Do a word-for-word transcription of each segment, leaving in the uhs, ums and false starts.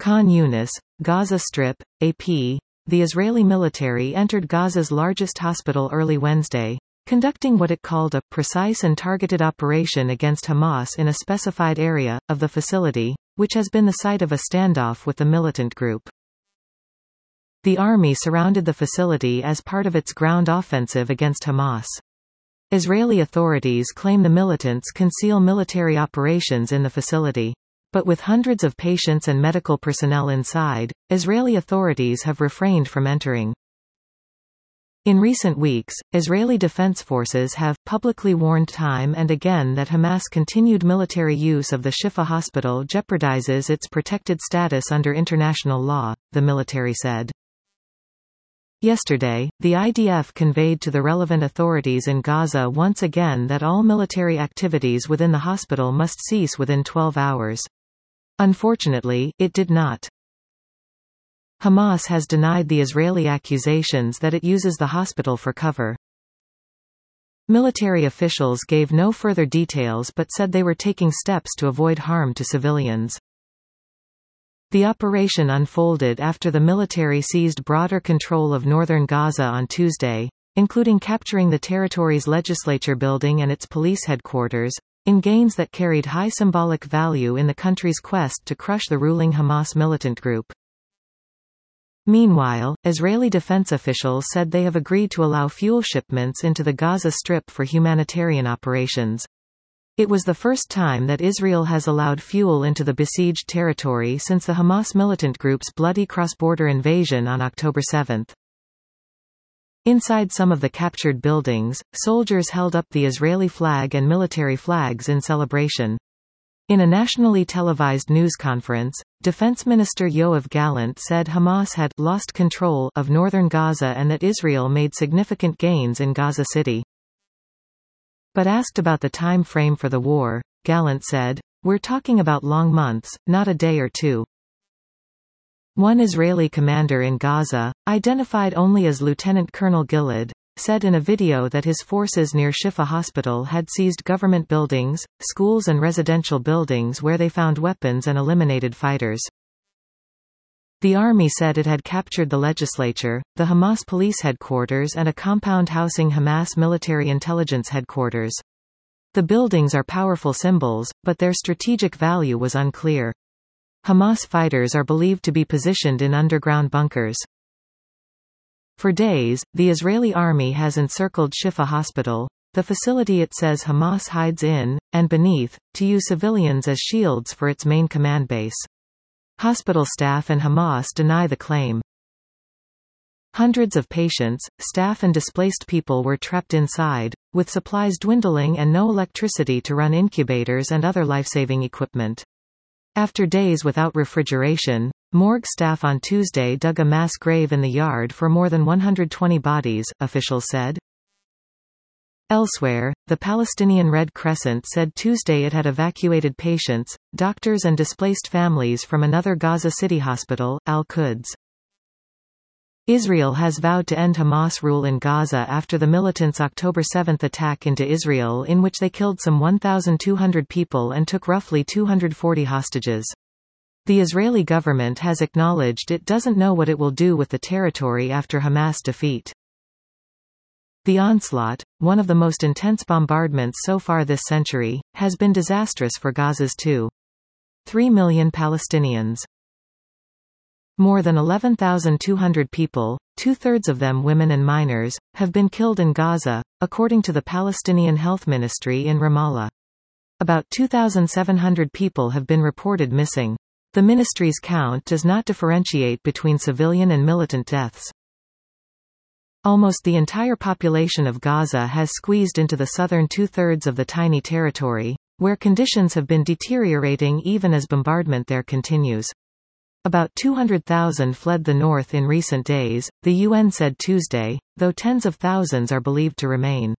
Khan Yunis, Gaza Strip, A P. The Israeli military entered Gaza's largest hospital early Wednesday, conducting what it called a precise and targeted operation against Hamas in a specified area of the facility, which has been the site of a standoff with the militant group. The army surrounded the facility as part of its ground offensive against Hamas. Israeli authorities claim the militants conceal military operations in the facility. But with hundreds of patients and medical personnel inside, Israeli authorities have refrained from entering. In recent weeks, Israeli defense forces have publicly warned time and again that Hamas' continued military use of the Shifa hospital jeopardizes its protected status under international law, the military said. Yesterday, the I D F conveyed to the relevant authorities in Gaza once again that all military activities within the hospital must cease within twelve hours. Unfortunately, it did not. Hamas has denied the Israeli accusations that it uses the hospital for cover. Military officials gave no further details but said they were taking steps to avoid harm to civilians. The operation unfolded after the military seized broader control of northern Gaza on Tuesday, including capturing the territory's legislature building and its police headquarters, in gains that carried high symbolic value in the country's quest to crush the ruling Hamas militant group. Meanwhile, Israeli defense officials said they have agreed to allow fuel shipments into the Gaza Strip for humanitarian operations. It was the first time that Israel has allowed fuel into the besieged territory since the Hamas militant group's bloody cross-border invasion on October seventh. Inside some of the captured buildings, soldiers held up the Israeli flag and military flags in celebration. In a nationally televised news conference, Defense Minister Yoav Gallant said Hamas had lost control of northern Gaza and that Israel made significant gains in Gaza City. But asked about the time frame for the war, Gallant said, "We're talking about long months, not a day or two." One Israeli commander in Gaza, identified only as Lieutenant Colonel Gilad, said in a video that his forces near Shifa Hospital had seized government buildings, schools and residential buildings where they found weapons and eliminated fighters. The army said it had captured the legislature, the Hamas police headquarters and a compound housing Hamas military intelligence headquarters. The buildings are powerful symbols, but their strategic value was unclear. Hamas fighters are believed to be positioned in underground bunkers. For days, the Israeli army has encircled Shifa Hospital, the facility it says Hamas hides in, and beneath, to use civilians as shields for its main command base. Hospital staff and Hamas deny the claim. Hundreds of patients, staff and displaced people were trapped inside, with supplies dwindling and no electricity to run incubators and other life-saving equipment. After days without refrigeration, morgue staff on Tuesday dug a mass grave in the yard for more than one hundred twenty bodies, officials said. Elsewhere, the Palestinian Red Crescent said Tuesday it had evacuated patients, doctors and displaced families from another Gaza City hospital, Al-Quds. Israel has vowed to end Hamas rule in Gaza after the militants' October seventh attack into Israel in which they killed some one thousand two hundred people and took roughly two hundred forty hostages. The Israeli government has acknowledged it doesn't know what it will do with the territory after Hamas' defeat. The onslaught, one of the most intense bombardments so far this century, has been disastrous for Gaza's two point three million Palestinians. More than eleven thousand two hundred people, two-thirds of them women and minors, have been killed in Gaza, according to the Palestinian Health Ministry in Ramallah. About two thousand seven hundred people have been reported missing. The ministry's count does not differentiate between civilian and militant deaths. Almost the entire population of Gaza has squeezed into the southern two-thirds of the tiny territory, where conditions have been deteriorating even as bombardment there continues. About two hundred thousand fled the north in recent days, the U N said Tuesday, though tens of thousands are believed to remain.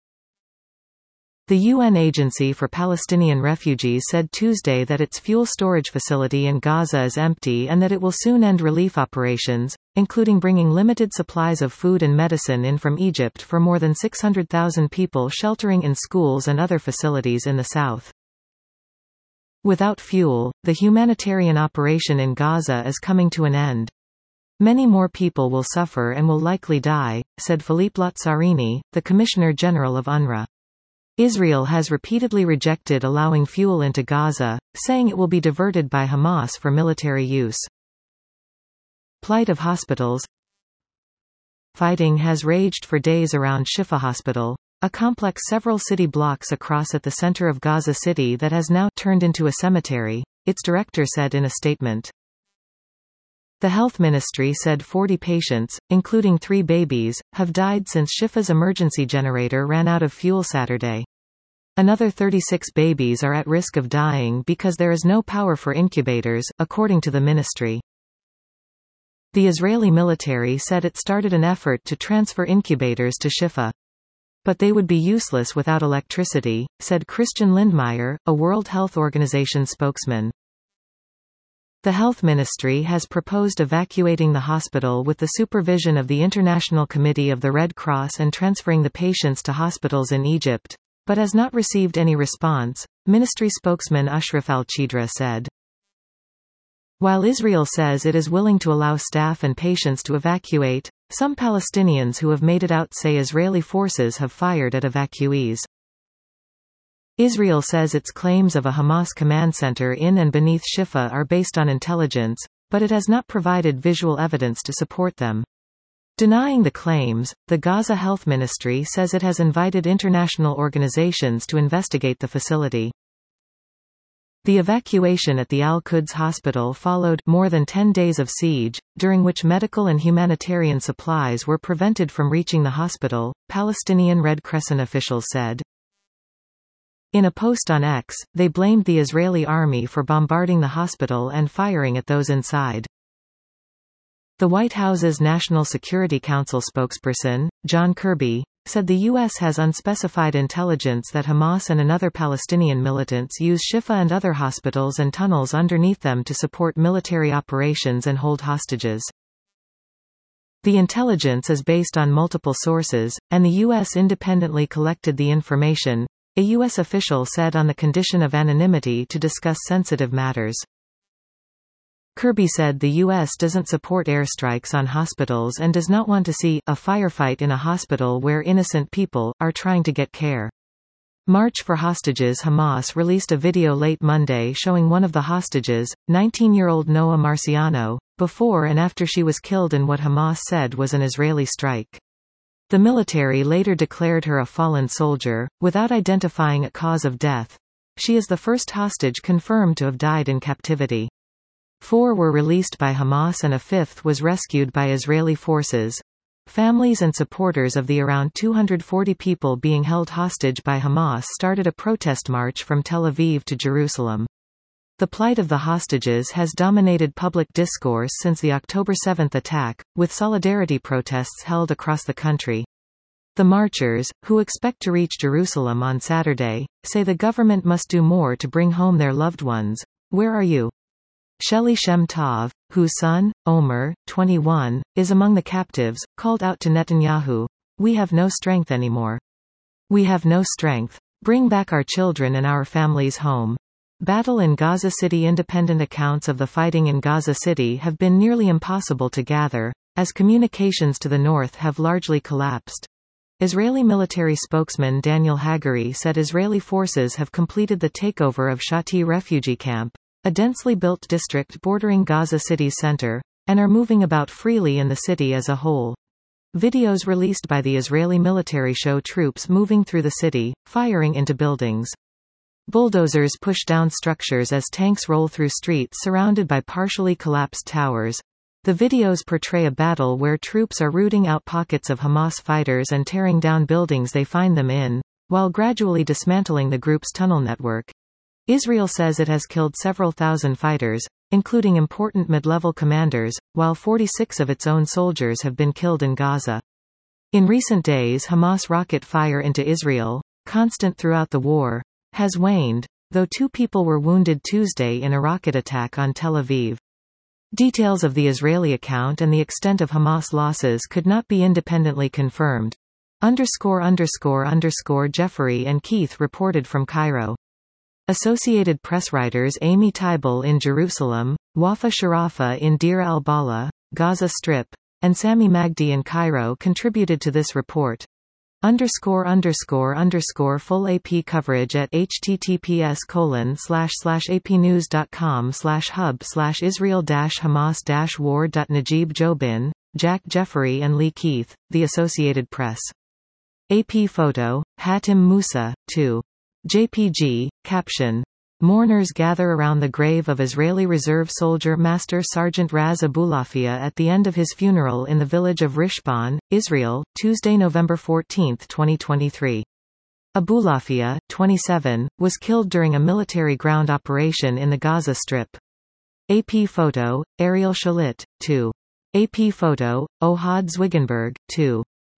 The U N Agency for Palestinian Refugees said Tuesday that its fuel storage facility in Gaza is empty and that it will soon end relief operations, including bringing limited supplies of food and medicine in from Egypt for more than six hundred thousand people sheltering in schools and other facilities in the south. Without fuel, the humanitarian operation in Gaza is coming to an end. Many more people will suffer and will likely die, said Philippe Lazzarini, the Commissioner General of UNRWA. Israel has repeatedly rejected allowing fuel into Gaza, saying it will be diverted by Hamas for military use. Plight of hospitals. Fighting has raged for days around Shifa Hospital, a complex several city blocks across at the center of Gaza City that has now turned into a cemetery, its director said in a statement. The health ministry said forty patients, including three babies, have died since Shifa's emergency generator ran out of fuel Saturday. Another thirty-six babies are at risk of dying because there is no power for incubators, according to the ministry. The Israeli military said it started an effort to transfer incubators to Shifa. But they would be useless without electricity, said Christian Lindmeier, a World Health Organization spokesman. The health ministry has proposed evacuating the hospital with the supervision of the International Committee of the Red Cross and transferring the patients to hospitals in Egypt, but has not received any response, ministry spokesman Ashraf al-Chidra said. While Israel says it is willing to allow staff and patients to evacuate, some Palestinians who have made it out say Israeli forces have fired at evacuees. Israel says its claims of a Hamas command center in and beneath Shifa are based on intelligence, but it has not provided visual evidence to support them. Denying the claims, the Gaza Health Ministry says it has invited international organizations to investigate the facility. The evacuation at the Al-Quds hospital followed more than ten days of siege, during which medical and humanitarian supplies were prevented from reaching the hospital, Palestinian Red Crescent officials said. In a post on X, they blamed the Israeli army for bombarding the hospital and firing at those inside. The White House's National Security Council spokesperson, John Kirby, said the U S has unspecified intelligence that Hamas and another Palestinian militants use Shifa and other hospitals and tunnels underneath them to support military operations and hold hostages. The intelligence is based on multiple sources, and the U S independently collected the information, a U S official said on the condition of anonymity to discuss sensitive matters. Kirby said the U S doesn't support airstrikes on hospitals and does not want to see a firefight in a hospital where innocent people are trying to get care. March for Hostages. Hamas released a video late Monday showing one of the hostages, nineteen-year-old Noa Marciano, before and after she was killed in what Hamas said was an Israeli strike. The military later declared her a fallen soldier, without identifying a cause of death. She is the first hostage confirmed to have died in captivity. Four were released by Hamas and a fifth was rescued by Israeli forces. Families and supporters of the around two hundred forty people being held hostage by Hamas started a protest march from Tel Aviv to Jerusalem. The plight of the hostages has dominated public discourse since the October seventh attack, with solidarity protests held across the country. The marchers, who expect to reach Jerusalem on Saturday, say the government must do more to bring home their loved ones. Where are you? Sheli Shem Tov, whose son, Omer, twenty-one, is among the captives, called out to Netanyahu, "We have no strength anymore. We have no strength. Bring back our children and our families home." Battle in Gaza City. Independent accounts of the fighting in Gaza City have been nearly impossible to gather, as communications to the north have largely collapsed. Israeli military spokesman Daniel Hagari said Israeli forces have completed the takeover of Shati refugee camp, a densely built district bordering Gaza City's center, and are moving about freely in the city as a whole. Videos released by the Israeli military show troops moving through the city, firing into buildings. Bulldozers push down structures as tanks roll through streets surrounded by partially collapsed towers. The videos portray a battle where troops are rooting out pockets of Hamas fighters and tearing down buildings they find them in, while gradually dismantling the group's tunnel network. Israel says it has killed several thousand fighters, including important mid-level commanders, while forty-six of its own soldiers have been killed in Gaza. In recent days, Hamas rocket fire into Israel, constant throughout the war, has waned, though two people were wounded Tuesday in a rocket attack on Tel Aviv. Details of the Israeli account and the extent of Hamas losses could not be independently confirmed. Underscore underscore underscore Jeffrey and Keith reported from Cairo. Associated Press writers Amy Tybal in Jerusalem, Wafa Sharafa in Deir al-Balah, Gaza Strip, and Sami Magdi in Cairo contributed to this report. Underscore underscore underscore full A P coverage at https colon slash slash apnews.com slash hub slash Israel dash Hamas dash war dot Najib Jobin, Jack Jeffrey and Lee Keith, The Associated Press. A P photo, Hatim Musa, two. J P G, caption. Mourners gather around the grave of Israeli reserve soldier Master Sergeant Raz Abulafia at the end of his funeral in the village of Rishbon, Israel, Tuesday, November fourteenth, twenty twenty-three. Abulafia, twenty-seven, was killed during a military ground operation in the Gaza Strip. A P photo, Ariel Shalit, two. A P photo, Ohad Zwigenberg, two.